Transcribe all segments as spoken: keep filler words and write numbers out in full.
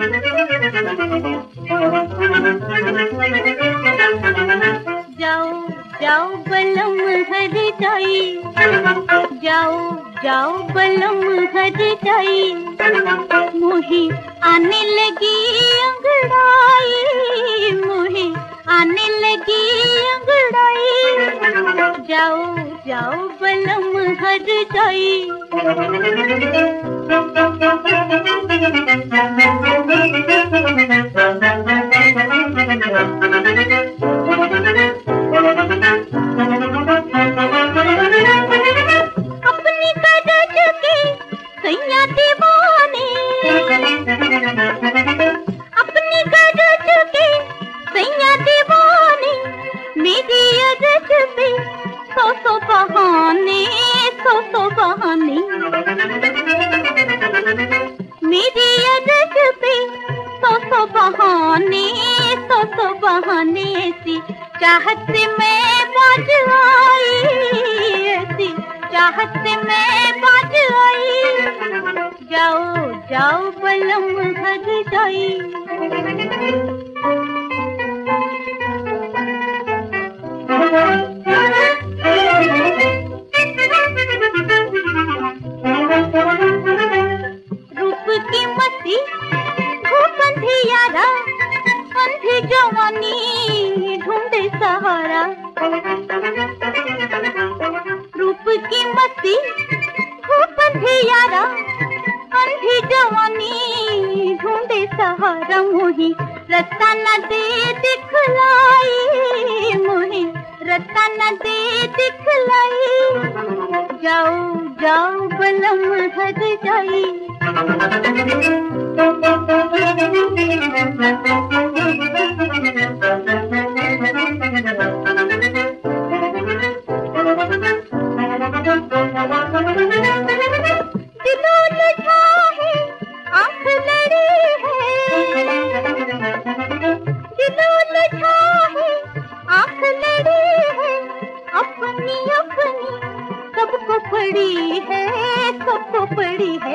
जाओ जाओ बलम हर जाई, जाओ जाओ बलम हर जाई, मोहे आने लगी अंगड़ाई, मोहे आने लगी अंगड़ाई। जाओ जाओ बलम हर जाई। अपनी गरज के सैया दीवाने, अपनी गरज के सैया दीवाने, मेरी अरज पे सौ सौ बहाने, सौ सौ बहाने, मेरी अरज पे सौ सौ बहाने, सौ सौ बहाने। ऐसी चाहत से मैं बाज आई, ऐसी चाहत से मैं बाज आई। जाओ जाओ बलम हर जाई। रूप की मस्ती धूप अंधियारा, अंधी जवानी ढूंढे सहारा। रूप की मस्ती धूप अंधियारा, अंधी जवानी ढूंढे सहारा। मोही रास्ता न दे दिखलाई, मोही रास्ता न दे दिखलाई। जाओ जाओ बलम हर जाई। दिलों लगा है आँख लड़ी है, दिलों लगा है आँख लड़ी है। अपनी अपनी सबको पड़ी है, सबको पड़ी है।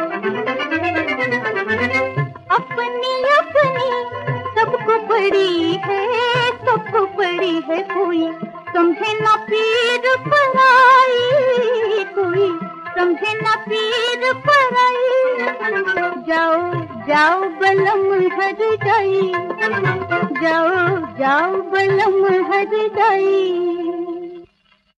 अपनी अपनी सबको पड़ी है, सबको पड़ी है। कोई समझे ना पीर पराई, कोई समझे ना पीर पराई। जाओ जाओ बलम हर जाई, जाओ जाओ बलम हर जाई।